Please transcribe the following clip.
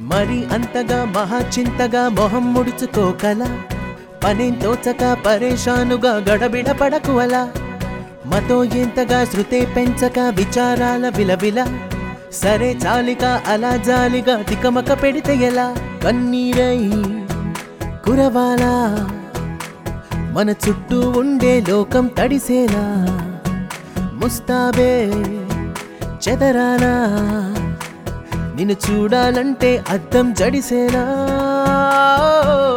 మరి అంతగా మహాచింతగా మొహం ముడుచుకోకల పనేం తోచక పరేషానుగా గడబిడ పడకు అలా మతో ఎంతగా శృతే పెంచక విచారాల విలవిల సరే చాలిక అలా జాలిగా తికమక పెడితే ఎలా కన్నీరై కురవాలా మన చుట్టూ ఉండే లోకం తడిసేలా ముస్తాబే చెదరానా నిన్ను చూడాలంటే అద్దం జడిసేనా